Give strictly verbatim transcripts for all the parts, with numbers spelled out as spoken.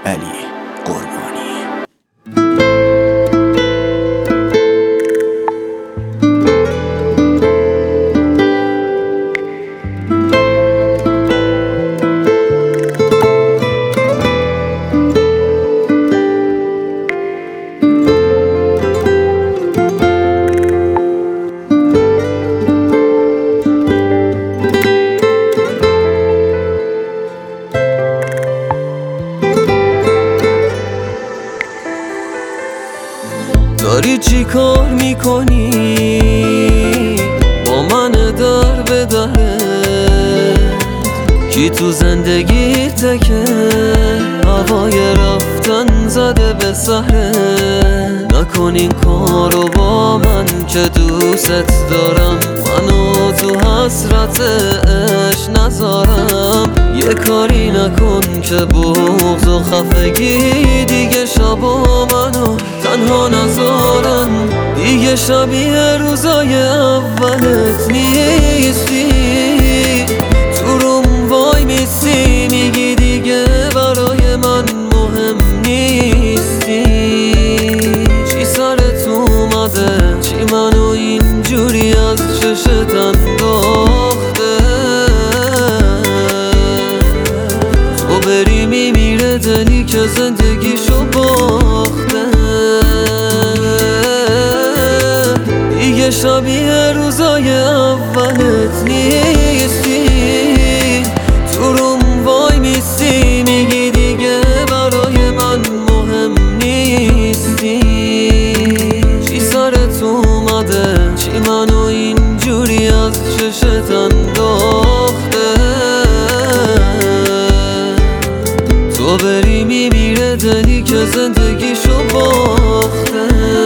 علی قربانی. داری چی کار میکنی با من در به درت؟ کی تو زندگی تکه هوای رفتن زده به سهره؟ نکن این کارو با من که دوست دارم، منو تو حسرت عشق نذارم. یه کاری نکن که بغض و خفگی دیگه شبا منو تنها نذارن. دیگه شبیه روزای اولت نیستی، تو روم وای میستی میگی دیگه برای من مهم نیستی. چی سرت اومده؟ چی منو اینجوری از چشت انداخته؟ تو بری میمیره دلی که زندگیشو باخته. دیگه شبیه روزای اولت نیستی، تو روم وای میستی میگی دیگه برای من مهم نیستی. چی سرت اومده؟ چی منو اینجوری از چشت انداخته؟ تو بری میمیره دلی که زندگیشو باخته.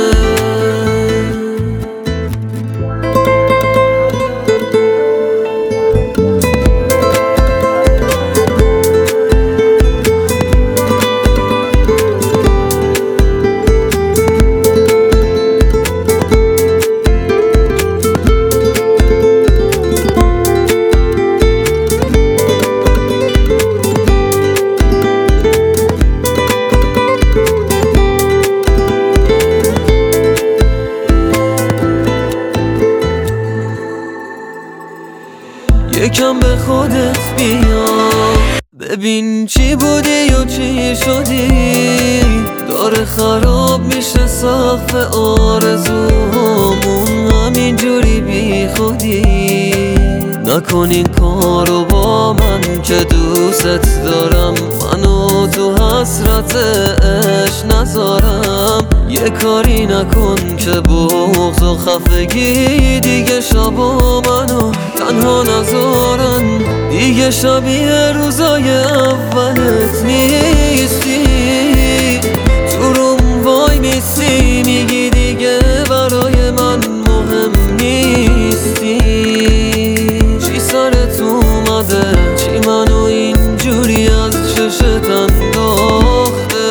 یکم به خودت بیا، ببین چی بودی و چی شدی. داره خراب میشه سقف آرزوهامون همینجوری بی خودی. نکن این کارو با من که دوست دارم، منو تو حسرت عشق نذارم. یه کاری نکن که بغض و خفگی دیگه شبا منو تنها نذارن. دیگه شبیه روزای اولت نیستی، تو روم وای میستی میگی دیگه برای من مهم نیستی. چی سرت اومده؟ چی منو اینجوری از چشت انداخته؟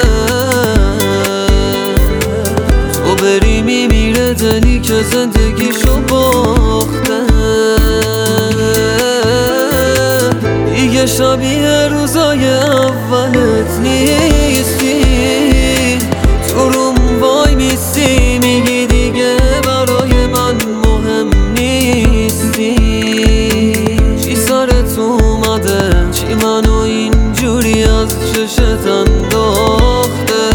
تو بری میمیره دلی که زندگیشو باخته. دیگه شبیه روزای اولت نیستی، تو روم وای میستی میگی دیگه برای من مهم نیستی. چی سرت اومده؟ چی منو اینجوری از چشت انداخته؟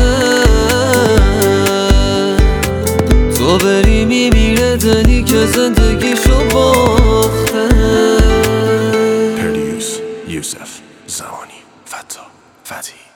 تو بری میمیره دلی که زندگیشو باخته. پردیوس یوسف زمانی فتا فتی.